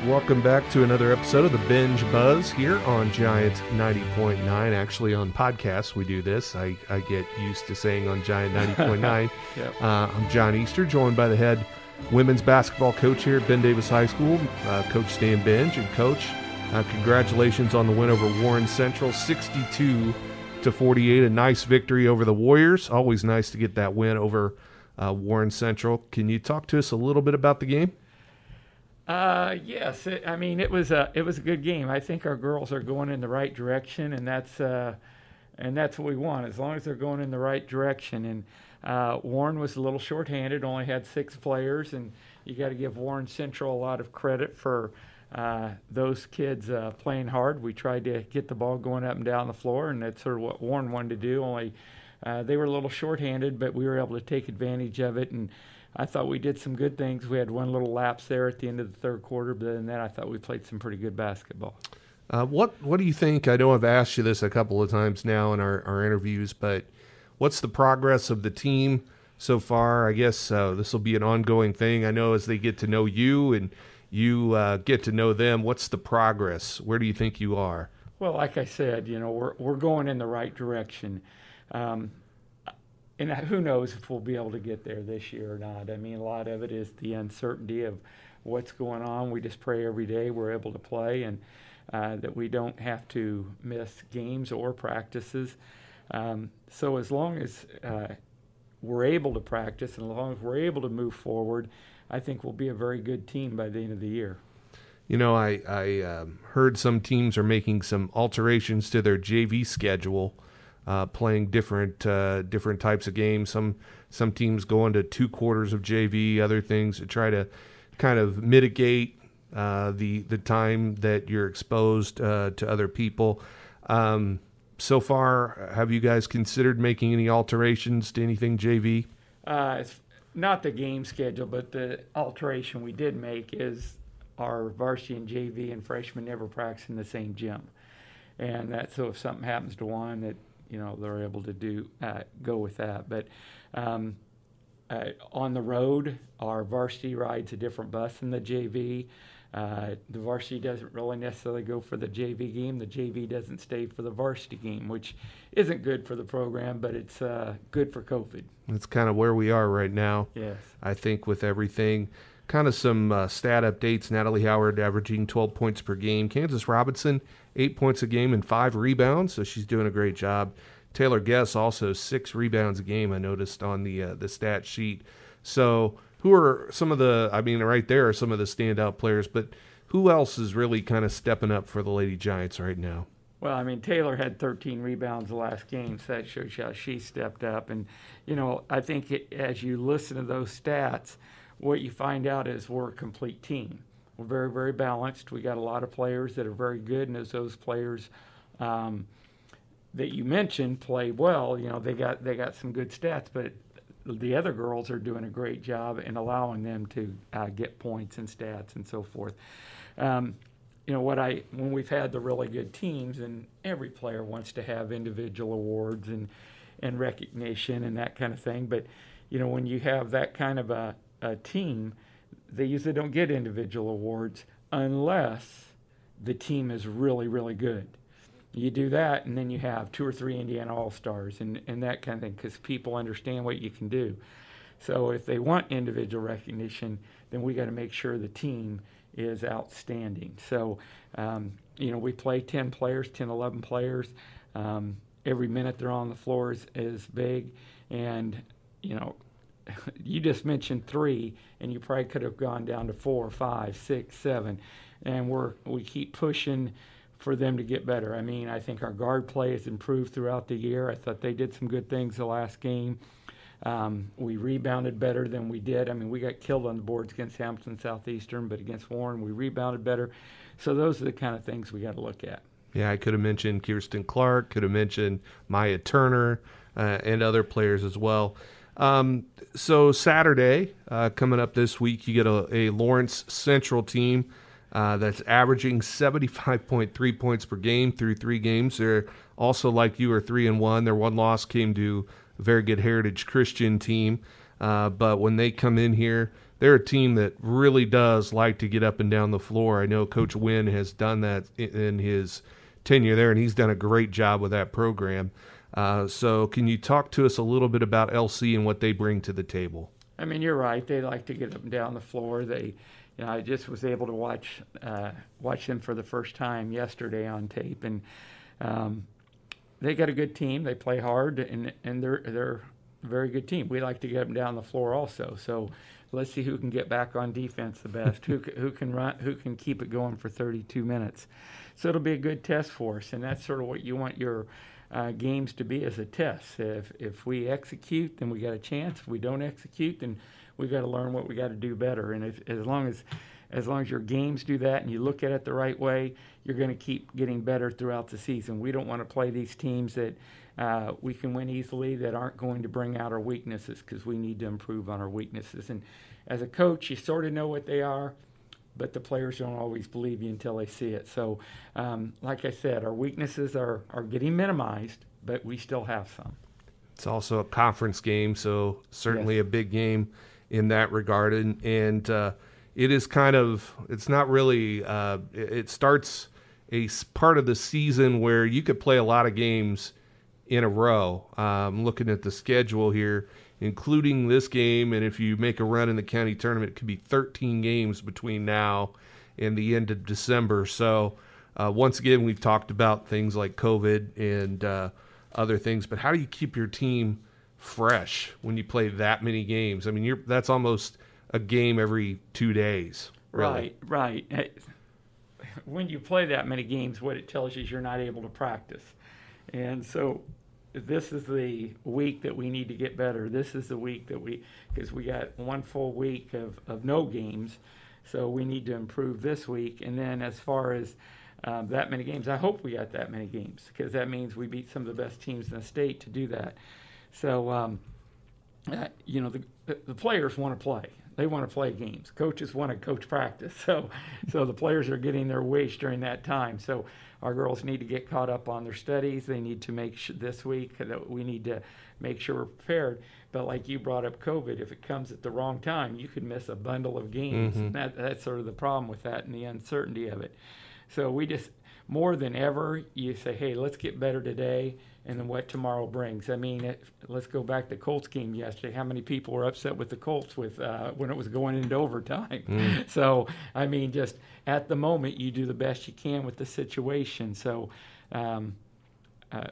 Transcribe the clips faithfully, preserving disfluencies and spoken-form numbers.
Welcome back to another episode of the Binge Buzz here on Giant ninety point nine. Actually, on podcasts, we do this. I, I get used to saying on Giant ninety point nine. Yep. uh, I'm John Easter, joined by the head women's basketball coach here at Ben Davis High School, uh, Coach Stan Binge. And, Coach, uh, congratulations on the win over Warren Central, sixty-two to forty-eight. A nice victory over the Warriors. Always nice to get that win over uh, Warren Central. Can you talk to us a little bit about the game? Uh, yes, it, I mean it was a it was a good game. I think our girls are going in the right direction, and that's uh, and that's what we want. As long as they're going in the right direction. And uh, Warren was a little shorthanded, only had six players, and you got to give Warren Central a lot of credit for uh, those kids uh, playing hard. We tried to get the ball going up and down the floor, and that's sort of what Warren wanted to do. Only uh, they were a little shorthanded, but we were able to take advantage of it. And I thought we did some good things. We had one little lapse there at the end of the third quarter, but then that I thought we played some pretty good basketball. Uh, what What do you think? I know I've asked you this a couple of times now in our, our interviews, but what's the progress of the team so far? I guess uh, this will be an ongoing thing. I know as they get to know you and you uh, get to know them, what's the progress? Where do you think you are? Well, like I said, you know, we're we're going in the right direction. Um, And who knows if we'll be able to get there this year or not. I mean, a lot of it is the uncertainty of what's going on. We just pray every day we're able to play and uh, that we don't have to miss games or practices. Um, so as long as uh, we're able to practice and as long as we're able to move forward, I think we'll be a very good team by the end of the year. You know, I, I um, heard some teams are making some alterations to their J V schedule. Uh, playing different uh, different types of games. Some some teams go into two quarters of J V, other things to try to kind of mitigate uh, the the time that you're exposed uh, to other people. Um, so far, have you guys considered making any alterations to anything J V? Uh, it's not the game schedule, but the alteration we did make is our varsity and J V and freshmen never practice in the same gym. And that's so if something happens to one that you know, they're able to do uh, go with that. But um, uh, on the road, our varsity rides a different bus than the J V. Uh, the varsity doesn't really necessarily go for the J V game. The J V doesn't stay for the varsity game, which isn't good for the program, but it's uh, good for COVID. That's kind of where we are right now. Yes. I think with everything. Kind of some uh, stat updates. Natalie Howard averaging twelve points per game. Kansas Robinson, eight points a game and five rebounds, so she's doing a great job. Taylor Guess also six rebounds a game, I noticed on the uh, the stat sheet. So who are some of the, I mean, right there are some of the standout players, but who else is really kind of stepping up for the Lady Giants right now? Well, I mean, Taylor had thirteen rebounds the last game, so that shows you how she stepped up. And, you know, I think it, as you listen to those stats, what you find out is we're a complete team. We're very, very balanced. We got a lot of players that are very good, and as those players um, that you mentioned play well, you know, they got they got some good stats, but the other girls are doing a great job in allowing them to uh, get points and stats and so forth. Um, you know, what I when we've had the really good teams, and every player wants to have individual awards and and recognition and that kind of thing, but you know, when you have that kind of a a team, they usually don't get individual awards unless the team is really, really good. You do that, and then you have two or three Indiana All-Stars and, and that kind of thing because people understand what you can do. So if they want individual recognition, then we got to make sure the team is outstanding. So, um, you know, we play ten players, ten, eleven players. Um, every minute they're on the floor is, is big, and, you know, you just mentioned three, and you probably could have gone down to four, five, six, seven, and we're we keep pushing for them to get better. I mean, I think our guard play has improved throughout the year. I thought they did some good things the last game. Um, we rebounded better than we did. I mean, we got killed on the boards against Hamilton Southeastern, but against Warren, we rebounded better. So those are the kind of things we got to look at. Yeah, I could have mentioned Kirsten Clark, could have mentioned Maya Turner, uh, and other players as well. Um, so Saturday, uh, coming up this week, you get a, a Lawrence Central team uh, that's averaging seventy-five point three points per game through three games. They're also, like you, are three and one. Their one loss came to a very good Heritage Christian team. Uh, but when they come in here, they're a team that really does like to get up and down the floor. I know Coach Wynn has done that in his tenure there, and he's done a great job with that program. Uh, so can you talk to us a little bit about L C and what they bring to the table? I mean, you're right. They like to get up and down the floor. They, you know, I just was able to watch uh, watch them for the first time yesterday on tape, and um, they got a good team. They play hard, and and they're they're a very good team. We like to get up and down the floor also. So let's see who can get back on defense the best. who who can run? Who can keep it going for thirty-two minutes? So it'll be a good test for us, and that's sort of what you want your Uh, games to be as a test. If if we execute, then we got a chance. If we don't execute, then we got to learn what we got to do better. And if, as long as as long as your games do that and you look at it the right way, you're going to keep getting better throughout the season. We don't want to play these teams that uh, we can win easily that aren't going to bring out our weaknesses, because we need to improve on our weaknesses. And as a coach, you sort of know what they are, but the players don't always believe you until they see it. So, um, like I said, our weaknesses are, are getting minimized, but we still have some. It's also a conference game, so certainly Yes. a big game in that regard. And, and uh, it is kind of, it's not really, uh, it, it starts a s- part of the season where you could play a lot of games in a row. Um, looking at the schedule here, including this game, and if you make a run in the county tournament, it could be thirteen games between now and the end of December. So uh, once again, we've talked about things like COVID and uh, other things, but how do you keep your team fresh when you play that many games? I mean, you're that's almost a game every two days. Really. Right, right. When you play that many games, what it tells you is you're not able to practice. And so this is the week that we need to get better. This is the week that we, because we got one full week of, of no games, so we need to improve this week. And then as far as um, that many games, I hope we got that many games, because that means we beat some of the best teams in the state to do that. So, um, uh, you know, the, the players want to play. They want to play games. Coaches want to coach practice. So, so the players are getting their wish during that time. So our girls need to get caught up on their studies. They need to make sure this week that we need to make sure we're prepared. But like you brought up COVID, if it comes at the wrong time, you could miss a bundle of games. Mm-hmm. That, that's sort of the problem with that and the uncertainty of it. So we just, more than ever, you say, hey, let's get better today, and then what tomorrow brings. I mean, it, let's go back to Colts game yesterday. How many people were upset with the Colts with uh, when it was going into overtime? Mm. So, I mean, just at the moment, you do the best you can with the situation. So, um, uh,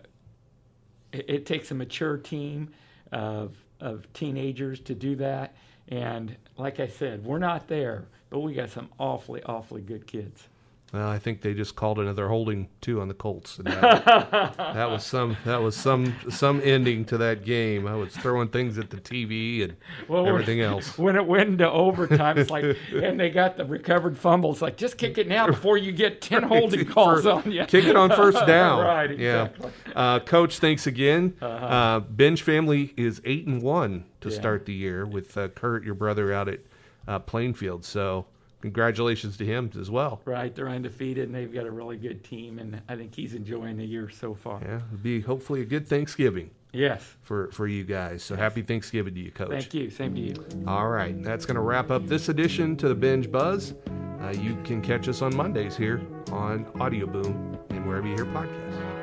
it, it takes a mature team of of teenagers to do that. And like I said, we're not there, but we got some awfully, awfully good kids. Well, I think they just called another holding too on the Colts. And that, that was some that was some some ending to that game. I was throwing things at the T V and well, everything else. When it went into overtime, it's like, and they got the recovered fumbles. Like, just kick it now before you get ten holding calls For, on you. Kick it on first down. Right, exactly. Yeah. Uh, Coach, thanks again. Uh-huh. Uh, Benge family is eight and one to yeah. start the year with uh, Kurt, your brother, out at uh, Plainfield. So. Congratulations to him as well. Right, they're undefeated, and they've got a really good team, and I think he's enjoying the year so far. Yeah, it'll be hopefully a good Thanksgiving. Yes. For for you guys. So yes. Happy Thanksgiving to you, Coach. Thank you. Same to you. All right, that's going to wrap up this edition to the Benge Buzz. Uh, you can catch us on Mondays here on Audio Boom and wherever you hear podcasts.